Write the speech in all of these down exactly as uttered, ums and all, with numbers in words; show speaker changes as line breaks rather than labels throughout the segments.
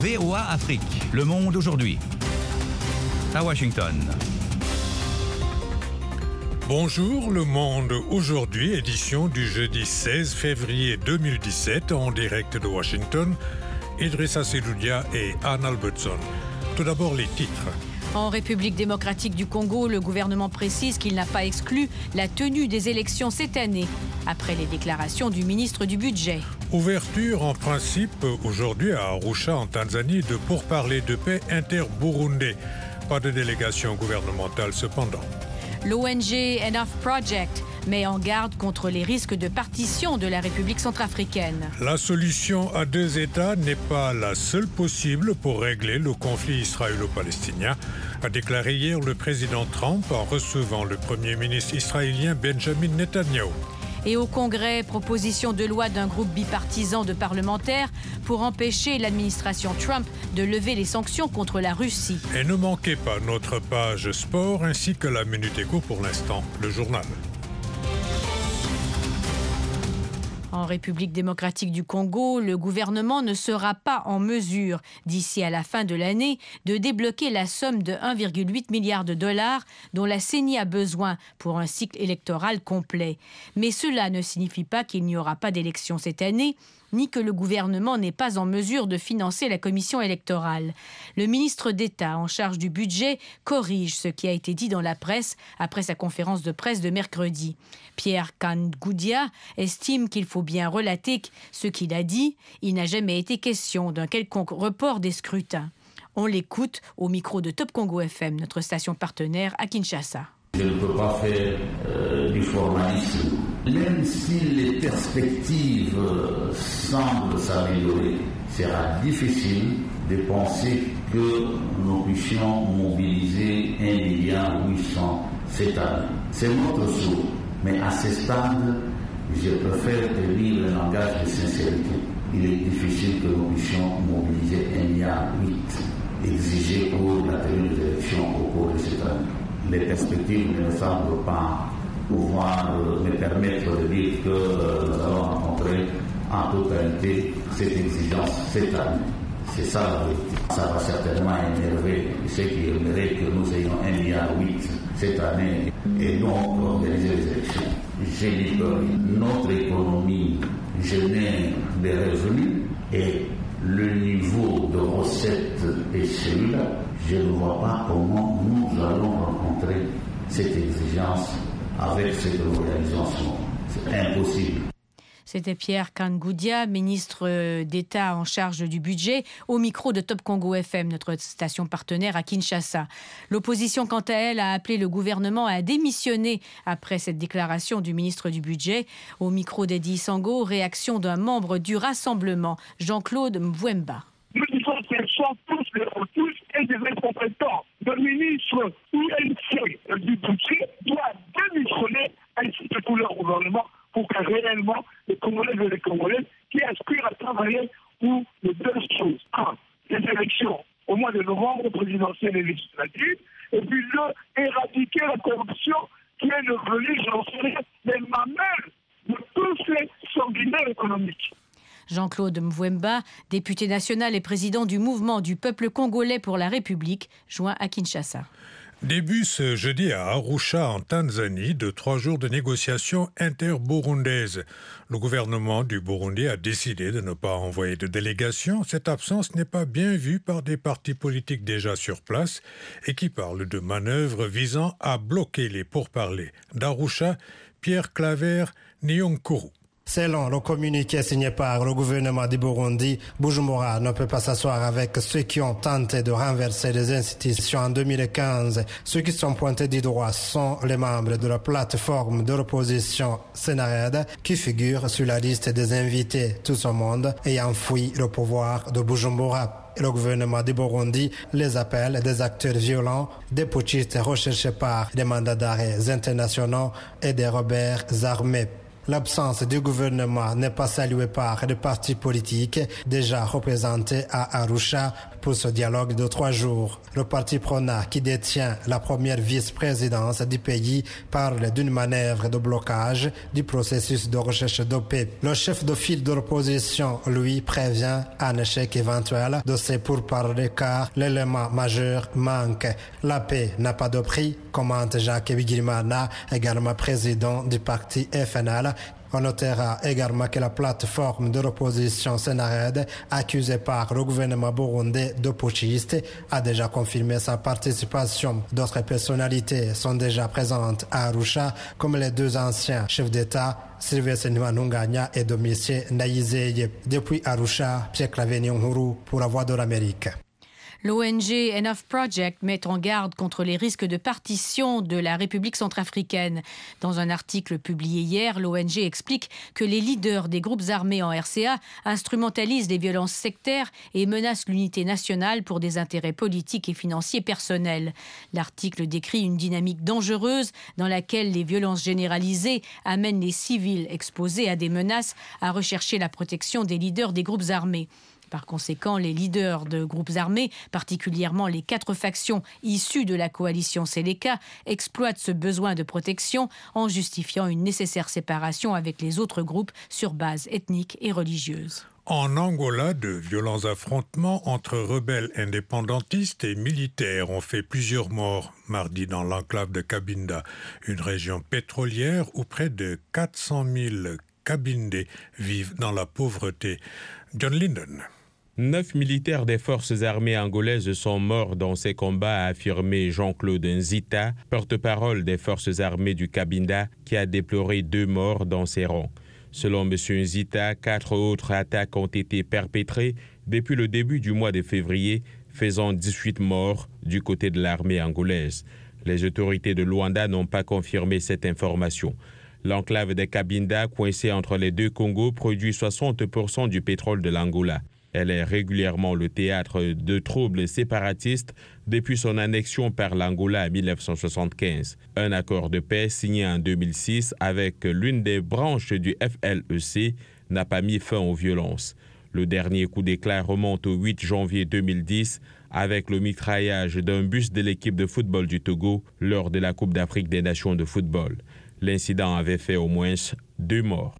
V O A Afrique, Le Monde aujourd'hui. À Washington.
Bonjour, Le Monde aujourd'hui, édition du jeudi seize février deux mille dix-sept, en direct de Washington. Idrissa Seloudia et Anne Albertson. Tout d'abord, les titres.
En République démocratique du Congo, le gouvernement précise qu'il n'a pas exclu la tenue des élections cette année, après les déclarations du ministre du Budget.
Ouverture en principe aujourd'hui à Arusha en Tanzanie de pourparlers de paix inter-burundais. Pas de délégation gouvernementale cependant.
L'O N G Enough Project met en garde contre les risques de partition de la République centrafricaine.
La solution à deux États n'est pas la seule possible pour régler le conflit israélo-palestinien, a déclaré hier le président Trump en recevant le premier ministre israélien Benjamin Netanyahu.
Et au Congrès, proposition de loi d'un groupe bipartisan de parlementaires pour empêcher l'administration Trump de lever les sanctions contre la Russie.
Et ne manquez pas notre page sport ainsi que la Minute Éco pour l'instant, le journal.
En République démocratique du Congo, le gouvernement ne sera pas en mesure, d'ici à la fin de l'année, de débloquer la somme de un virgule huit milliard de dollars dont la C E N I a besoin pour un cycle électoral complet. Mais cela ne signifie pas qu'il n'y aura pas d'élection cette année, ni que le gouvernement n'est pas en mesure de financer la commission électorale. Le ministre d'État en charge du budget corrige ce qui a été dit dans la presse après sa conférence de presse de mercredi. Pierre Kangoudia estime qu'il faut bien relater ce qu'il a dit. Il n'a jamais été question d'un quelconque report des scrutins. On l'écoute au micro de Top Congo F M, notre station partenaire à Kinshasa.
Je ne peux pas faire euh, du formalisme. Même si les perspectives euh, semblent s'améliorer, il sera difficile de penser que nous puissions mobiliser un milliard huit cents cette année. C'est notre souhait. Mais à ce stade, je préfère tenir le langage de sincérité. Il est difficile que nous puissions mobiliser un milliard huit exigé pour la tenue des élections au cours de cette année. Les perspectives ne me semblent pas pouvoir me permettre de dire que euh, nous allons rencontrer en totalité cette exigence cette année. C'est ça la vérité. Ça va certainement énerver ceux qui aimeraient que nous ayons un milliard huit cette année et donc organiser les élections. J'ai dit que notre économie génère des revenus et le niveau de recettes est celui-là. Je ne vois pas comment nous allons rencontrer cette exigence avec cette organisation. C'est impossible.
C'était Pierre Kangoudia, ministre d'État en charge du budget, au micro de Top Congo F M, notre station partenaire à Kinshasa. L'opposition, quant à elle, a appelé le gouvernement à démissionner après cette déclaration du ministre du budget. Au micro d'Eddie Sango, réaction d'un membre du Rassemblement, Jean-Claude Mwemba.
Nous disons qu'ils sont tous les tous et des incompétents. Le ministre U N C du budget doit démissionner ainsi que tout leur gouvernement pour que réellement les Congolais et les Congolais qui aspirent à travailler pour les deux choses. Un, les élections au mois de novembre présidentielles et législatives, et puis deux, éradiquer la corruption qui est devenue, j'en sais rien, des mamelles de tous ces sanguinaires économiques.
Jean-Claude Mwemba, député national et président du mouvement du peuple congolais pour la République, joint à Kinshasa.
Début ce jeudi à Arusha, en Tanzanie, de trois jours de négociations inter-burundaises. Le gouvernement du Burundi a décidé de ne pas envoyer de délégation. Cette absence n'est pas bien vue par des partis politiques déjà sur place et qui parlent de manœuvres visant à bloquer les pourparlers. D'Arusha, Pierre Claver Nyonkuru.
Selon le communiqué signé par le gouvernement du Burundi, Bujumbura ne peut pas s'asseoir avec ceux qui ont tenté de renverser les institutions en deux mille quinze. Ceux qui sont pointés du doigt sont les membres de la plateforme de l'opposition Sénarède qui figurent sur la liste des invités tout ce monde ayant fui le pouvoir de Bujumbura. Le gouvernement du Burundi les appelle des acteurs violents, des putschistes recherchés par des mandats d'arrêt internationaux et des rebelles armés. L'absence du gouvernement n'est pas saluée par les partis politiques déjà représentés à Arusha, pour ce dialogue de trois jours. Le parti Prona, qui détient la première vice-présidence du pays, parle d'une manœuvre de blocage du processus de recherche de paix. Le chef de file de l'opposition, lui, prévient un échec éventuel de ces pourparlers car l'élément majeur manque. La paix n'a pas de prix, commente Jacques Bigirimana, également président du parti F N L. On notera également que la plateforme de l'opposition Sénared, accusée par le gouvernement burundais de putschiste, a déjà confirmé sa participation. D'autres personnalités sont déjà présentes à Arusha, comme les deux anciens chefs d'État, Sylvestre Ntibantunganya et Domitien Ndayizeye. Depuis Arusha, Pierre-Claver Niyonkuru pour la Voix de l'Amérique.
L'O N G Enough Project met en garde contre les risques de partition de la République centrafricaine. Dans un article publié hier, l'O N G explique que les leaders des groupes armés en R C A instrumentalisent les violences sectaires et menacent l'unité nationale pour des intérêts politiques et financiers personnels. L'article décrit une dynamique dangereuse dans laquelle les violences généralisées amènent les civils exposés à des menaces à rechercher la protection des leaders des groupes armés. Par conséquent, les leaders de groupes armés, particulièrement les quatre factions issues de la coalition Seleka, exploitent ce besoin de protection en justifiant une nécessaire séparation avec les autres groupes sur base ethnique et religieuse.
En Angola, de violents affrontements entre rebelles indépendantistes et militaires ont fait plusieurs morts mardi dans l'enclave de Cabinda, une région pétrolière où près de quatre cent mille Cabindés vivent dans la pauvreté. John Linden.
Neuf militaires des forces armées angolaises sont morts dans ces combats, a affirmé Jean-Claude Nzita, porte-parole des forces armées du Cabinda, qui a déploré deux morts dans ses rangs. Selon M. Nzita, quatre autres attaques ont été perpétrées depuis le début du mois de février, faisant dix-huit morts du côté de l'armée angolaise. Les autorités de Luanda n'ont pas confirmé cette information. L'enclave de Cabinda, coincée entre les deux Congos, produit soixante pour cent du pétrole de l'Angola. Elle est régulièrement le théâtre de troubles séparatistes depuis son annexion par l'Angola en mille neuf cent soixante-quinze. Un accord de paix signé en deux mille six avec l'une des branches du F L E C n'a pas mis fin aux violences. Le dernier coup d'éclat remonte au huit janvier deux mille dix avec le mitraillage d'un bus de l'équipe de football du Togo lors de la Coupe d'Afrique des Nations de football. L'incident avait fait au moins deux morts.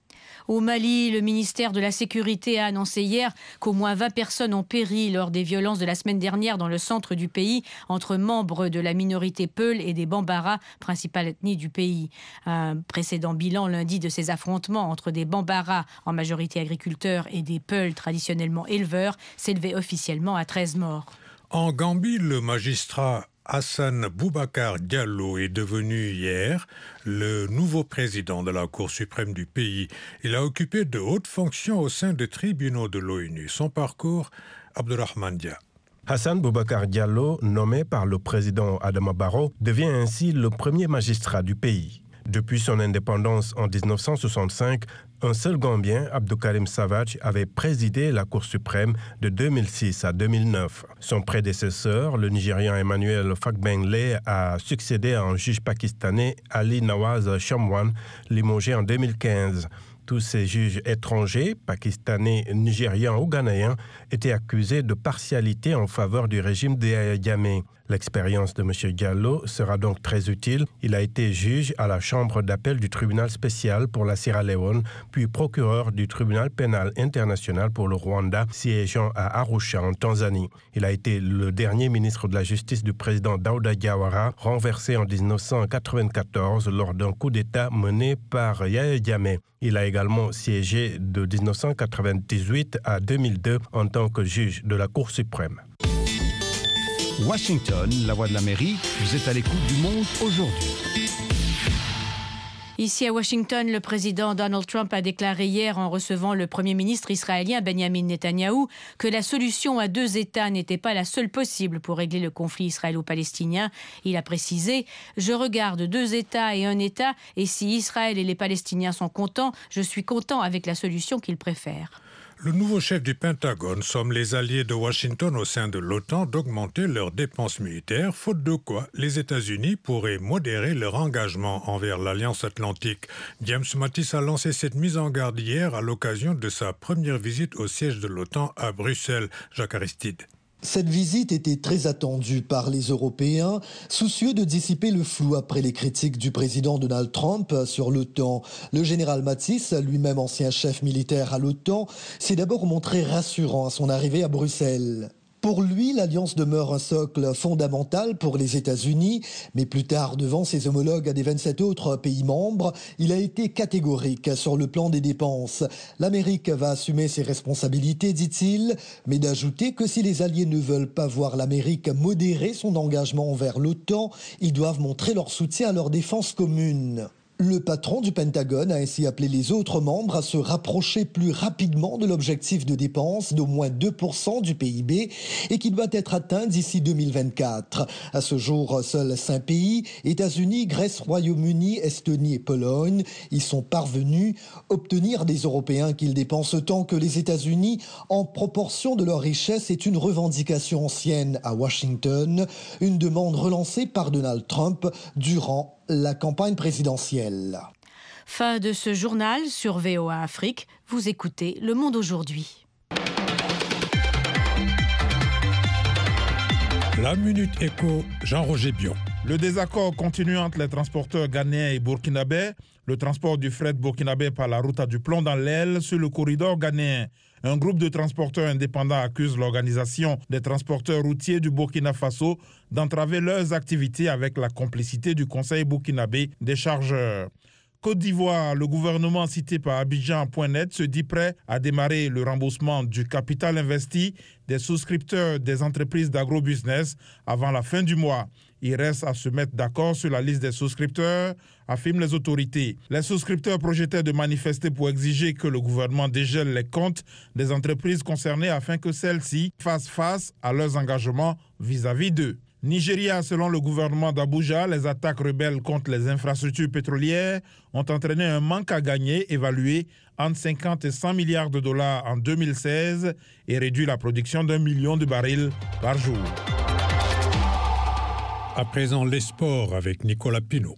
Au Mali, le ministère de la Sécurité a annoncé hier qu'au moins vingt personnes ont péri lors des violences de la semaine dernière dans le centre du pays entre membres de la minorité Peul et des Bambara, principale ethnie du pays. Un précédent bilan lundi de ces affrontements entre des Bambara, en majorité agriculteurs, et des Peul, traditionnellement éleveurs, s'élevait officiellement à treize morts.
En Gambie, le magistrat Hassan Boubacar Diallo est devenu hier le nouveau président de la Cour suprême du pays. Il a occupé de hautes fonctions au sein des tribunaux de l'ONU. Son parcours, Abdurrahman Dia.
Hassan Boubacar Diallo, nommé par le président Adama Barrow, devient ainsi le premier magistrat du pays. Depuis son indépendance en dix-neuf cent soixante-cinq, un seul Gambien, Abdoukarim Savage, avait présidé la Cour suprême de deux mille six à deux mille neuf. Son prédécesseur, le Nigérian Emmanuel Fagbengele, a succédé à un juge pakistanais, Ali Nawaz Shamwan, limogé en deux mille quinze. Tous ces juges étrangers, pakistanais, nigérians ou ghanéens, étaient accusés de partialité en faveur du régime de Yahya Jammeh. L'expérience de M. Diallo sera donc très utile. Il a été juge à la chambre d'appel du tribunal spécial pour la Sierra Leone, puis procureur du tribunal pénal international pour le Rwanda, siégeant à Arusha en Tanzanie. Il a été le dernier ministre de la Justice du président Daouda Diawara, renversé en dix-neuf cent quatre-vingt-quatorze lors d'un coup d'État mené par Yahya Jammeh. Il a également siégé de dix-neuf cent quatre-vingt-dix-huit à deux mille deux en tant que juge de la Cour suprême.
Washington, la voix de l'Amérique, vous êtes à l'écoute du monde aujourd'hui.
Ici à Washington, le président Donald Trump a déclaré hier en recevant le premier ministre israélien Benjamin Netanyahou que la solution à deux États n'était pas la seule possible pour régler le conflit israélo-palestinien. Il a précisé « Je regarde deux États et un État et si Israël et les Palestiniens sont contents, je suis content avec la solution qu'ils préfèrent. »
Le nouveau chef du Pentagone somme les alliés de Washington au sein de l'OTAN d'augmenter leurs dépenses militaires, faute de quoi les États-Unis pourraient modérer leur engagement envers l'Alliance Atlantique. James Mattis a lancé cette mise en garde hier à l'occasion de sa première visite au siège de l'OTAN à Bruxelles. Jacques Aristide.
Cette visite était très attendue par les Européens, soucieux de dissiper le flou après les critiques du président Donald Trump sur l'OTAN. Le général Mattis, lui-même ancien chef militaire à l'OTAN, s'est d'abord montré rassurant à son arrivée à Bruxelles. Pour lui, l'alliance demeure un socle fondamental pour les États-Unis, mais plus tard, devant ses homologues des vingt-sept autres pays membres, il a été catégorique sur le plan des dépenses. L'Amérique va assumer ses responsabilités, dit-il, mais d'ajouter que si les alliés ne veulent pas voir l'Amérique modérer son engagement envers l'OTAN, ils doivent montrer leur soutien à leur défense commune. Le patron du Pentagone a ainsi appelé les autres membres à se rapprocher plus rapidement de l'objectif de dépense d'au moins deux pour cent du P I B et qui doit être atteint d'ici deux mille vingt-quatre. À ce jour, seuls cinq pays, États-Unis, Grèce, Royaume-Uni, Estonie et Pologne, y sont parvenus. Obtenir des Européens qu'ils dépensent autant que les États-Unis en proportion de leur richesse est une revendication ancienne à Washington, une demande relancée par Donald Trump durant la campagne présidentielle.
Fin de ce journal sur V O A Afrique. Vous écoutez Le Monde aujourd'hui.
La Minute Éco, Jean-Roger Bion.
Le désaccord continue entre les transporteurs ghanéens et burkinabés. Le transport du fret burkinabé par la route a du plomb dans l'aile sur le corridor ghanéen. Un groupe de transporteurs indépendants accuse l'organisation des transporteurs routiers du Burkina Faso d'entraver leurs activités avec la complicité du Conseil burkinabé des chargeurs. Côte d'Ivoire, le gouvernement cité par Abidjan point net se dit prêt à démarrer le remboursement du capital investi des souscripteurs des entreprises d'agrobusiness avant la fin du mois. Il reste à se mettre d'accord sur la liste des souscripteurs, affirment les autorités. Les souscripteurs projetaient de manifester pour exiger que le gouvernement dégèle les comptes des entreprises concernées afin que celles-ci fassent face à leurs engagements vis-à-vis d'eux. Nigeria, selon le gouvernement d'Abuja, les attaques rebelles contre les infrastructures pétrolières ont entraîné un manque à gagner évalué entre cinquante et cent milliards de dollars en deux mille seize et réduit la production d'un million de barils par jour.
À présent, les sports avec Nicolas Pinault.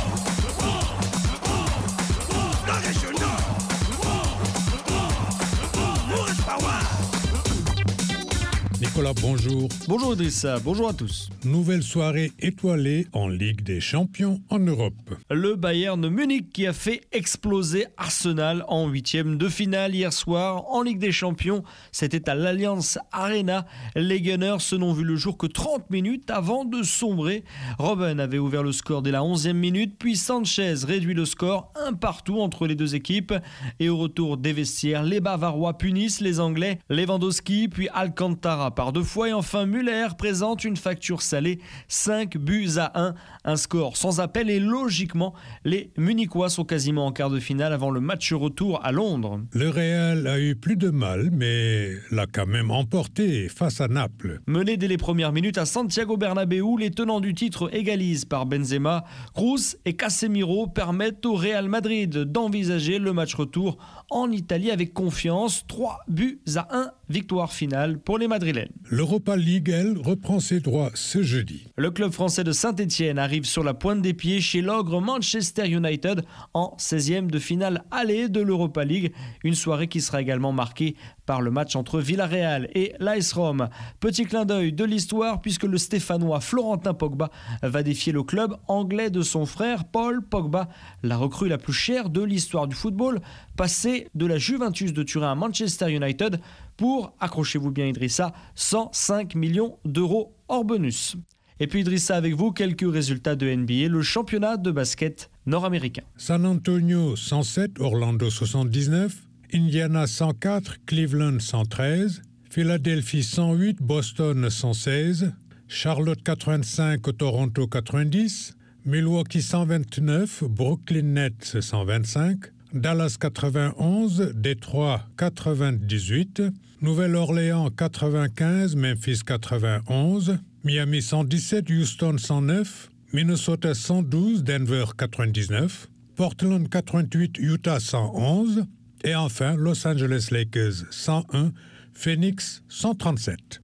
Nicolas, bonjour.
Bonjour Idrissa, bonjour à tous.
Nouvelle soirée étoilée en Ligue des Champions en Europe.
Le Bayern Munich qui a fait exploser Arsenal en huitième de finale hier soir en Ligue des Champions. C'était à l'Allianz Arena. Les Gunners se n'ont vu le jour que trente minutes avant de sombrer. Robben avait ouvert le score dès la onzième minute, puis Sanchez réduit le score un partout entre les deux équipes. Et au retour des vestiaires, les Bavarois punissent les Anglais. Lewandowski puis Alcantara par deux fois et enfin Müller présente une facture salée, cinq buts à un, un score sans appel et logiquement les Munichois sont quasiment en quart de finale avant le match retour à Londres.
Le Real a eu plus de mal mais l'a quand même emporté face à Naples.
Mené dès les premières minutes à Santiago Bernabéu, les tenants du titre égalisent par Benzema. Kroos et Casemiro permettent au Real Madrid d'envisager le match retour en Italie avec confiance, trois buts à un, victoire finale pour les Madrilènes.
L'Europa League, elle, reprend ses droits ce jeudi.
Le club français de Saint-Étienne arrive sur la pointe des pieds chez l'ogre Manchester United en seizième de finale aller de l'Europa League. Une soirée qui sera également marquée par le match entre Villarreal et l'A S Rome. Petit clin d'œil de l'histoire puisque le Stéphanois Florentin Pogba va défier le club anglais de son frère Paul Pogba, la recrue la plus chère de l'histoire du football, passé de la Juventus de Turin à Manchester United pour, accrochez-vous bien Idrissa, cent cinq millions d'euros hors bonus. Et puis Idrissa, avec vous, quelques résultats de N B A, le championnat de basket nord-américain.
San Antonio cent sept, Orlando soixante-dix-neuf, Indiana cent quatre, Cleveland cent treize, Philadelphie cent huit, Boston cent seize, Charlotte quatre-vingt-cinq, Toronto quatre-vingt-dix, Milwaukee cent vingt-neuf, Brooklyn Nets cent vingt-cinq, Dallas quatre-vingt-onze, Détroit quatre-vingt-dix-huit, Nouvelle-Orléans quatre-vingt-quinze, Memphis quatre-vingt-onze, Miami cent dix-sept, Houston cent neuf, Minnesota cent douze, Denver quatre-vingt-dix-neuf, Portland quatre-vingt-huit, Utah cent onze et enfin Los Angeles Lakers cent un, Phoenix cent trente-sept.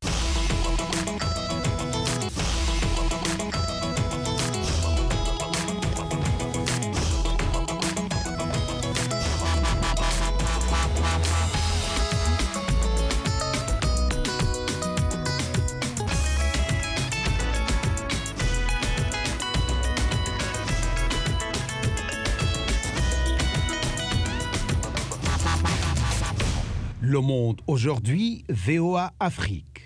Le Monde aujourd'hui, V O A Afrique.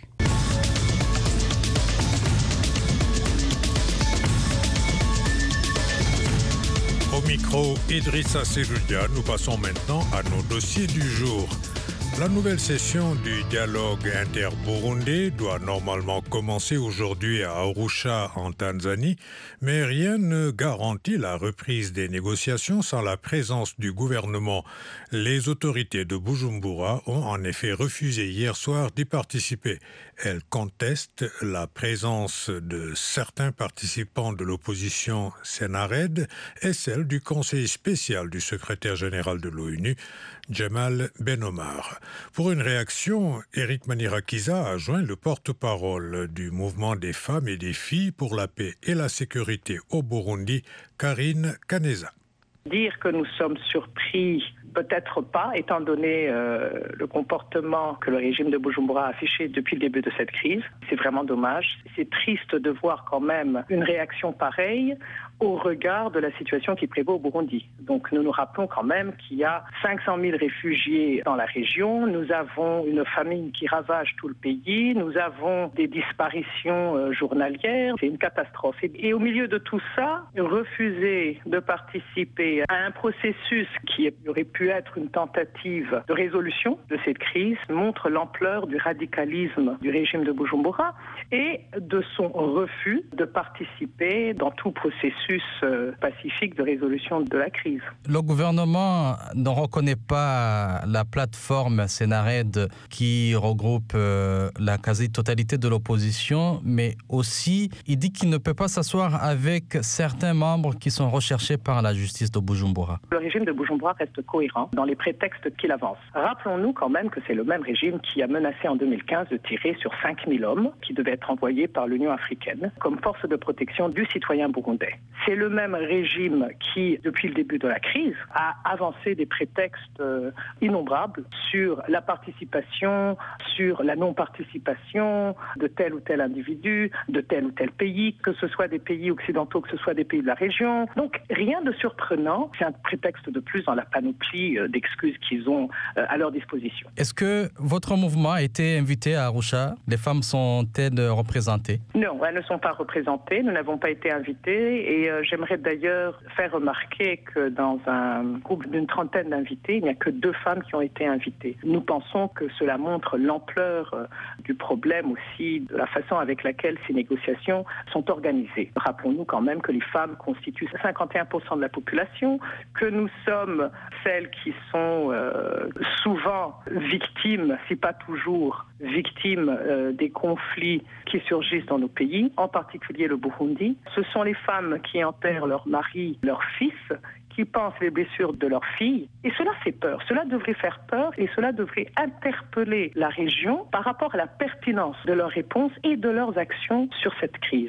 Au micro, Idrissa Seloudia, nous passons maintenant à nos dossiers du jour. La nouvelle session du dialogue inter-burundais doit normalement commencer aujourd'hui à Arusha en Tanzanie, mais rien ne garantit la reprise des négociations sans la présence du gouvernement. Les autorités de Bujumbura ont en effet refusé hier soir d'y participer. Elles contestent la présence de certains participants de l'opposition Sénared et celle du conseiller spécial du secrétaire général de l'ONU, Jamal Ben-Omar. Pour une réaction, Eric Manirakiza a joint le porte-parole du mouvement des femmes et des filles pour la paix et la sécurité au Burundi, Karine Kaneza.
Dire que nous sommes surpris, peut-être pas, étant donné euh, le comportement que le régime de Bujumbura a affiché depuis le début de cette crise. C'est vraiment dommage. C'est triste de voir quand même une réaction pareille au regard de la situation qui prévaut au Burundi. Donc nous nous rappelons quand même qu'il y a cinq cent mille réfugiés dans la région, nous avons une famine qui ravage tout le pays, nous avons des disparitions euh, journalières, c'est une catastrophe. Et, et au milieu de tout ça, refuser de participer à un processus qui aurait pu être une tentative de résolution de cette crise montre l'ampleur du radicalisme du régime de Bujumbura et de son refus de participer dans tout processus pacifique de résolution de la crise.
Le gouvernement ne reconnaît pas la plateforme Sénared qui regroupe euh, la quasi-totalité de l'opposition, mais aussi il dit qu'il ne peut pas s'asseoir avec certains membres qui sont recherchés par la justice de Bujumbura.
Le régime de Bujumbura reste cohérent dans les prétextes qu'il avance. Rappelons-nous quand même que c'est le même régime qui a menacé en deux mille quinze de tirer sur cinq mille hommes qui devaient être envoyés par l'Union africaine comme force de protection du citoyen burundais. C'est le même régime qui, depuis le début de la crise, a avancé des prétextes euh, innombrables sur la participation, sur la non-participation de tel ou tel individu, de tel ou tel pays, que ce soit des pays occidentaux, que ce soit des pays de la région. Donc rien de surprenant, c'est un prétexte de plus dans la panoplie euh, d'excuses qu'ils ont euh, à leur disposition.
Est-ce que votre mouvement a été invité à Arusha? Les femmes sont-elles représentées?
Non, elles ne sont pas représentées, nous n'avons pas été invités et euh, j'aimerais d'ailleurs faire remarquer que dans un groupe d'une trentaine d'invités, il n'y a que deux femmes qui ont été invitées. Nous pensons que cela montre l'ampleur euh, du problème aussi, de la façon avec laquelle ces négociations sont organisées. Rappelons-nous quand même que les femmes constituent cinquante et un pour cent de la population, que nous sommes celles qui sont euh, souvent victimes, si pas toujours victimes euh, des conflits qui surgissent dans nos pays, en particulier le Burundi. Ce sont les femmes qui enterrent leur mari, leur fils, qui pensent les blessures de leurs filles. Et cela fait peur. Cela devrait faire peur et cela devrait interpeller la région par rapport à la pertinence de leurs réponses et de leurs actions sur cette crise.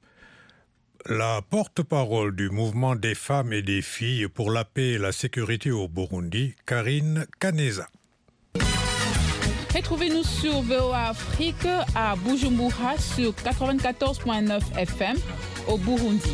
La porte-parole du mouvement des femmes et des filles pour la paix et la sécurité au Burundi, Karine Kaneza.
Retrouvez-nous sur V O A Afrique à Bujumbura sur quatre-vingt-quatorze virgule neuf F M au Burundi.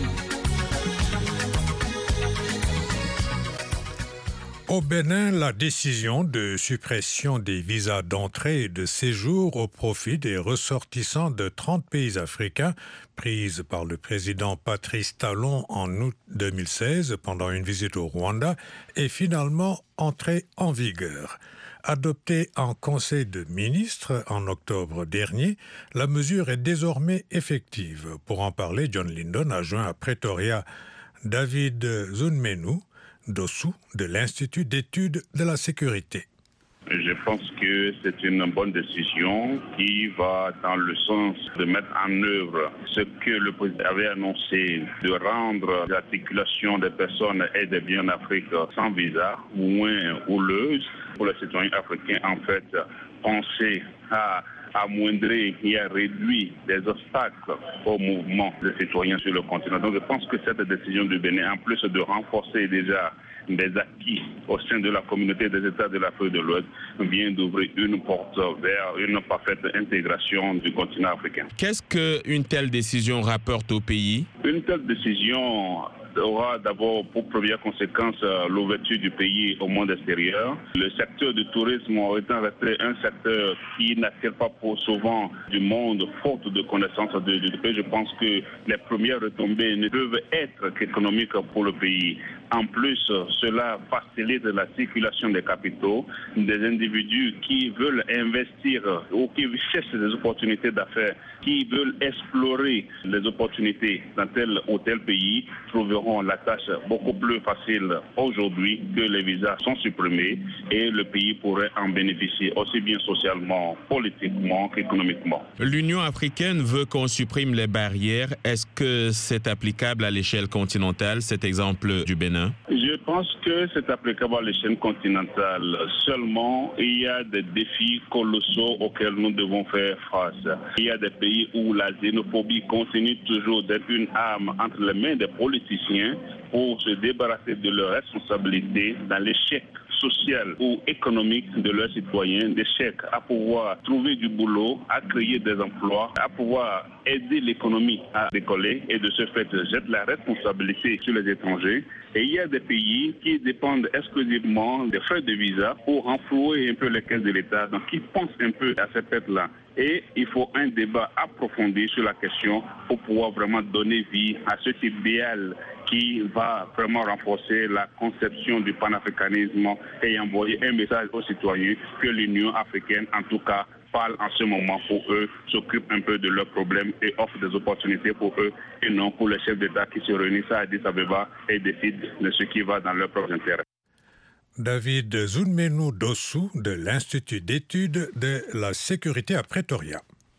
Au Bénin, la décision de suppression des visas d'entrée et de séjour au profit des ressortissants de trente pays africains, prise par le président Patrice Talon en août deux mille seize pendant une visite au Rwanda, est finalement entrée en vigueur. Adoptée en Conseil de ministres en octobre dernier, la mesure est désormais effective. Pour en parler, John Lindon a joint à Pretoria David Zunmenu, Dossou, de l'Institut d'études de la sécurité.
Je pense que c'est une bonne décision qui va dans le sens de mettre en œuvre ce que le président avait annoncé, de rendre l'articulation des personnes et des biens en Afrique sans visa moins houleuse pour les citoyens africains. En fait, penser à amoindrir et à réduire les obstacles au mouvement des citoyens sur le continent. Donc je pense que cette décision du Bénin, en plus de renforcer déjà des acquis au sein de la communauté des États de l'Afrique de l'Ouest, vient d'ouvrir une porte vers une parfaite intégration du continent africain.
Qu'est-ce qu'une telle décision rapporte au pays?
Une telle décision aura d'abord pour première conséquence l'ouverture du pays au monde extérieur. Le secteur du tourisme étant resté un secteur qui n'attire pas pour souvent du monde, faute de connaissances du pays, je pense que les premières retombées ne peuvent être qu'économiques pour le pays. En plus, cela facilite la circulation des capitaux, des individus qui veulent investir ou qui cherchent des opportunités d'affaires, qui veulent explorer les opportunités dans tel ou tel pays, trouveront la tâche beaucoup plus facile aujourd'hui que les visas sont supprimés et le pays pourrait en bénéficier aussi bien socialement, politiquement qu'économiquement.
L'Union africaine veut qu'on supprime les barrières. Est-ce que c'est applicable à l'échelle continentale, cet exemple du Bénin?
Je pense que c'est applicable à l'échelle continentale. Seulement, il y a des défis colossaux auxquels nous devons faire face. Il y a des pays où la xénophobie continue toujours d'être une arme entre les mains des politiciens pour se débarrasser de leurs responsabilités dans l'échec social ou économique de leurs citoyens, d'échec à pouvoir trouver du boulot, à créer des emplois, à pouvoir aider l'économie à décoller et de ce fait jette la responsabilité sur les étrangers. Et il y a des pays qui dépendent exclusivement des frais de visa pour renflouer un peu les caisses de l'État, donc qui pensent un peu à cette tête-là. Et il faut un débat approfondi sur la question pour pouvoir vraiment donner vie à cet idéal qui va vraiment renforcer la conception du panafricanisme et envoyer un message aux citoyens que l'Union africaine, en tout cas, parle en ce moment pour eux, s'occupe un peu de leurs problèmes et offre des opportunités pour eux et non pour les chefs d'État qui se réunissent à Addis Abeba et décident de ce qui va dans leurs propres intérêts.
David Zunmenou Dossou de l'Institut d'études de la sécurité à Pretoria.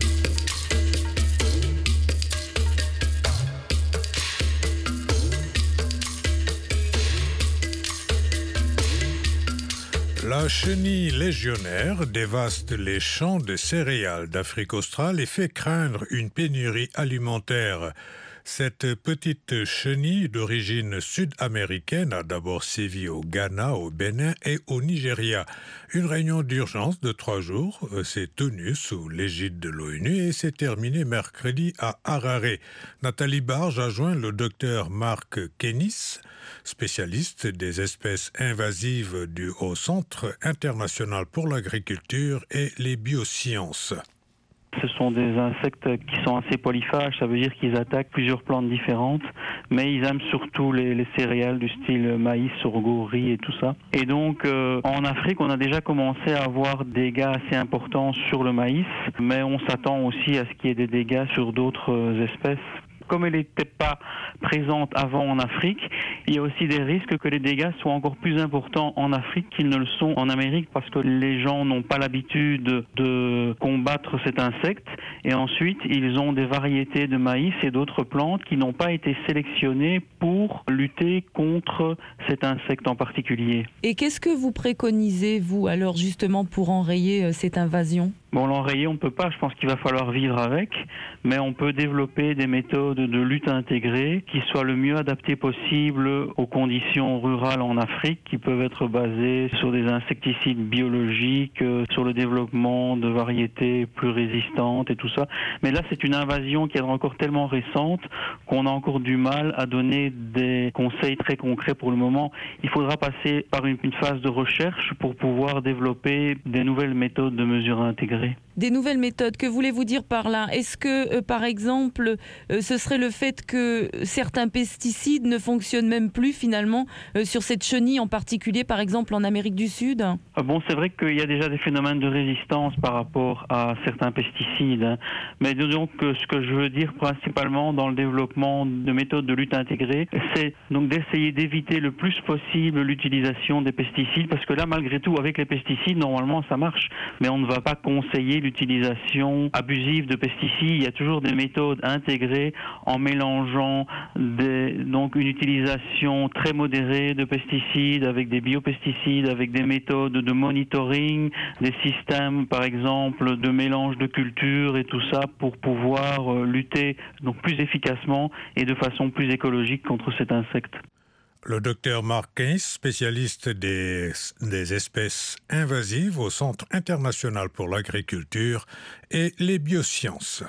La chenille légionnaire dévaste les champs de céréales d'Afrique australe et fait craindre une pénurie alimentaire. Cette petite chenille d'origine sud-américaine a d'abord sévi au Ghana, au Bénin et au Nigeria. Une réunion d'urgence de trois jours s'est tenue sous l'égide de l'ONU et s'est terminée mercredi à Harare. Nathalie Barge a joint le docteur Marc Kennis, spécialiste des espèces invasives du Haut Centre international pour l'agriculture et les biosciences.
Ce sont des insectes qui sont assez polyphages, ça veut dire qu'ils attaquent plusieurs plantes différentes, mais ils aiment surtout les, les céréales du style maïs, sorgho, riz et tout ça. Et donc euh, en Afrique, on a déjà commencé à avoir des dégâts assez importants sur le maïs, mais on s'attend aussi à ce qu'il y ait des dégâts sur d'autres espèces. Comme elle n'était pas présente avant en Afrique, il y a aussi des risques que les dégâts soient encore plus importants en Afrique qu'ils ne le sont en Amérique parce que les gens n'ont pas l'habitude de combattre cet insecte et ensuite ils ont des variétés de maïs et d'autres plantes qui n'ont pas été sélectionnées pour lutter contre cet insecte en particulier.
Et qu'est-ce que vous préconisez, vous, alors justement pour enrayer cette invasion ?
Bon, l'enrayer, on ne peut pas, je pense qu'il va falloir vivre avec, mais on peut développer des méthodes de lutte intégrée qui soient le mieux adaptées possible aux conditions rurales en Afrique, qui peuvent être basées sur des insecticides biologiques, sur le développement de variétés plus résistantes et tout ça. Mais là, c'est une invasion qui est encore tellement récente qu'on a encore du mal à donner des conseils très concrets pour le moment. Il faudra passer par une, une phase de recherche pour pouvoir développer des nouvelles méthodes de mesure intégrée.
Des nouvelles méthodes, que voulez-vous dire par là ? Est-ce que, euh, par exemple, euh, ce serait le fait que certains pesticides ne fonctionnent même plus finalement euh, sur cette chenille en particulier, par exemple en Amérique du Sud ?
Ah bon, c'est vrai qu'il y a déjà des phénomènes de résistance par rapport à certains pesticides, hein. Mais donc ce que je veux dire principalement dans le développement de méthodes de lutte intégrée, c'est donc d'essayer d'éviter le plus possible l'utilisation des pesticides, parce que là, malgré tout, avec les pesticides, normalement ça marche, mais on ne va pas conseiller l'utilisation abusive de pesticides. Il y a toujours des méthodes intégrées en mélangeant des, donc une utilisation très modérée de pesticides avec des biopesticides, avec des méthodes de monitoring, des systèmes par exemple de mélange de cultures et tout ça pour pouvoir lutter donc plus efficacement et de façon plus écologique contre cet insecte.
Le docteur Marc Kennis, spécialiste des, des espèces invasives au Centre international pour l'agriculture et les biosciences.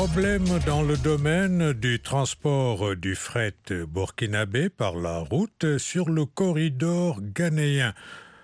Problème dans le domaine du transport du fret burkinabé par la route sur le corridor ghanéen.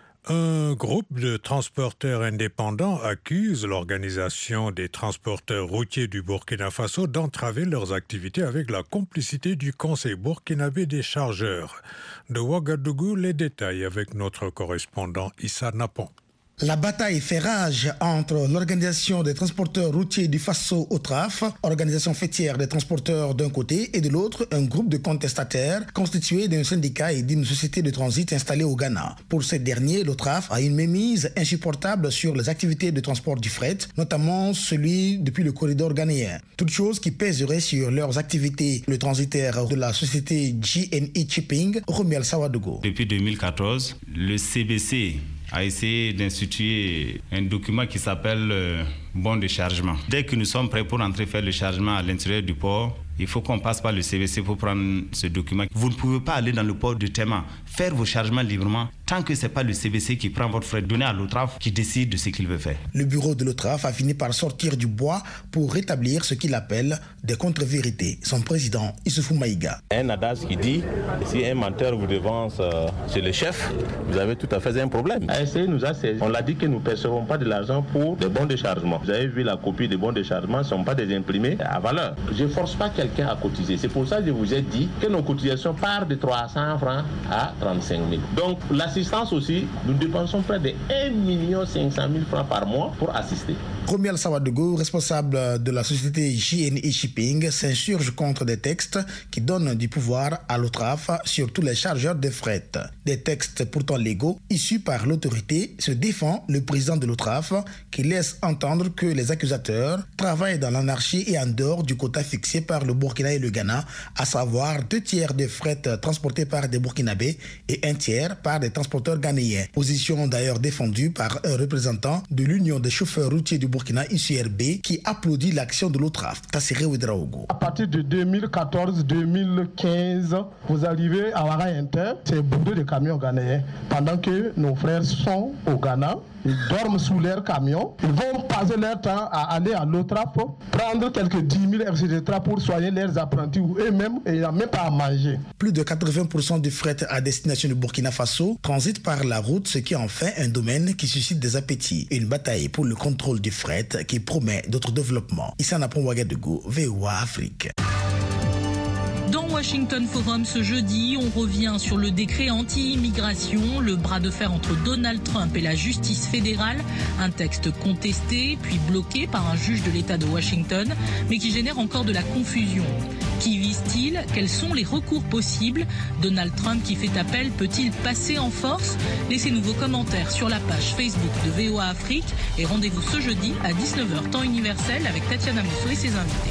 Un groupe de transporteurs indépendants accuse l'organisation des transporteurs routiers du Burkina Faso d'entraver leurs activités avec la complicité du Conseil burkinabé des chargeurs. De Ouagadougou, les détails avec notre correspondant Issa Napon.
La bataille fait rage entre l'organisation des transporteurs routiers du Faso O T R A F, organisation fêtière des transporteurs d'un côté, et de l'autre, un groupe de contestataires constitué d'un syndicat et d'une société de transit installée au Ghana. Pour ces derniers, l'O T R A F a une mainmise insupportable sur les activités de transport du fret, notamment celui depuis le corridor ghanéen. Toute chose qui pèserait sur leurs activités. Le transitaire de la société G N E Shipping, Romiel Sawadogo.
Depuis deux mille quatorze, le C B C a essayé d'instituer un document qui s'appelle euh, bon de chargement. Dès que nous sommes prêts pour entrer faire le chargement à l'intérieur du port, il faut qu'on passe par le C B C pour prendre ce document. Vous ne pouvez pas aller dans le port de Tema, faire vos chargements librement, tant que ce n'est pas le C B C qui prend votre frais donné à l'O T R A F qui décide de ce qu'il veut faire. Le bureau de l'O T R A F a fini par sortir du bois pour rétablir ce qu'il appelle des contre-vérités. Son président, Issoufou Maïga.
Un adage qui dit, si un menteur vous devance euh, chez le chef, vous avez tout à fait un problème. A S C nous a saisi. On l'a dit que nous ne percevons pas de l'argent pour des bons de chargement. Vous avez vu la copie des bons de chargement, ce ne sont pas des imprimés à valeur. Je ne force pas quelqu'un à cotiser. C'est pour ça que je vous ai dit que nos cotisations partent de trois cents francs à trente-cinq mille. Donc l'assistance aussi, nous dépensons près de un million cinq cent mille francs par mois pour assister.
Romiel Sawadogo, responsable de la société J N E Shipping, s'insurge contre des textes qui donnent du pouvoir à l'O T R A F sur tous les chargeurs de fret. Des textes pourtant légaux, issus par l'autorité, se défend le président de l'O T R A F qui laisse entendre que les accusateurs travaillent dans l'anarchie et en dehors du quota fixé par le Burkina et le Ghana, à savoir deux tiers de fret transportés par des Burkinabés et un tiers par des transporteurs ghanéens. Position d'ailleurs défendue par un représentant de l'Union des chauffeurs routiers du Burkina, U C R B, qui applaudit l'action de l'O T R A F. Tassiré Ouedraogo.
À partir de deux mille quatorze deux mille quinze, vous arrivez à Wara Inter, c'est bourré de camions ghanéens. Pendant que nos frères sont au Ghana, ils dorment sous leur camion. Ils vont passer leur temps à aller à l'O T R A F, prendre quelques dix mille et cetera pour soigner leurs apprentis ou eux-mêmes et ils n'ont même pas à manger.
Plus de quatre-vingts pour cent du fret à destination du Burkina Faso transite par la route, ce qui en fait un domaine qui suscite des appétits. Une bataille pour le contrôle du fret qui promet d'autres développements. Issa Napon Ouagadougou, V O A Afrique.
Dans Washington Forum ce jeudi, on revient sur le décret anti-immigration, le bras de fer entre Donald Trump et la justice fédérale, un texte contesté puis bloqué par un juge de l'État de Washington, mais qui génère encore de la confusion. Qui vise-t-il? Quels sont les recours possibles? Donald Trump qui fait appel peut-il passer en force? Laissez-nous vos commentaires sur la page Facebook de V O A Afrique et rendez-vous ce jeudi à dix-neuf heures temps universel avec Tatiana Mousseau et ses invités.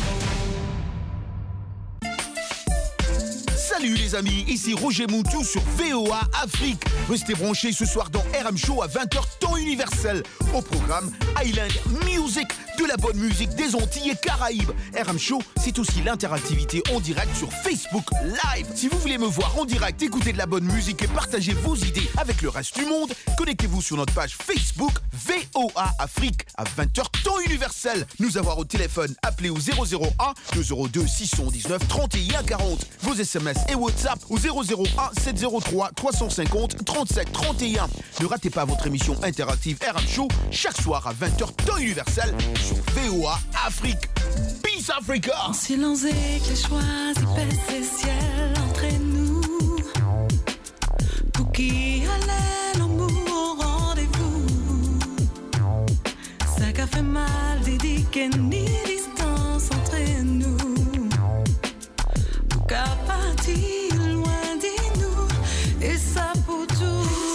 Salut les amis, ici Roger Moutou sur V O A Afrique. Restez branchés ce soir dans R M Show à vingt heures temps universel. Au programme Island Music, de la bonne musique des Antilles et Caraïbes. R M Show, c'est aussi l'interactivité en direct sur Facebook Live. Si vous voulez me voir en direct, écouter de la bonne musique et partager vos idées avec le reste du monde, connectez-vous sur notre page Facebook V O A Afrique à vingt heures temps universel. Nous avoir au téléphone, appelez au zéro zéro un deux zéro deux six un neuf trente et un quarante. Vos S M S et WhatsApp au zéro zéro un sept zéro trois trois cent cinquante trente-sept trente et un. Ne ratez pas votre émission interactive R M Show chaque soir à vingt heures temps universel sur V O A Afrique. Peace Africa.
En silence et que choisi paix ciel entre nous. Pour qui allait l'amour au rendez-vous. Ça qu'a fait mal, dit qu'il n'y a ni distance entre nous. Pour qu'à partir loin de nous. Et ça pour toujours.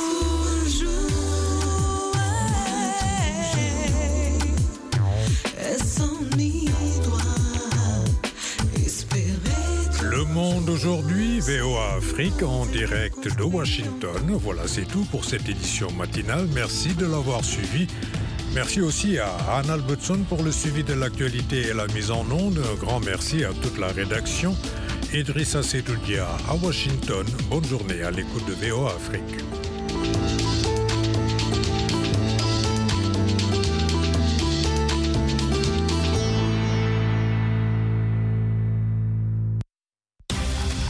Le Monde aujourd'hui, V O A Afrique en direct de Washington. Voilà, c'est tout pour cette édition matinale. Merci de l'avoir suivi. Merci aussi à Anna Albertson pour le suivi de l'actualité et la mise en onde. Un grand merci à toute la rédaction. Idrissa Sedoudia à Washington. Bonne journée à l'écoute de V O A Afrique.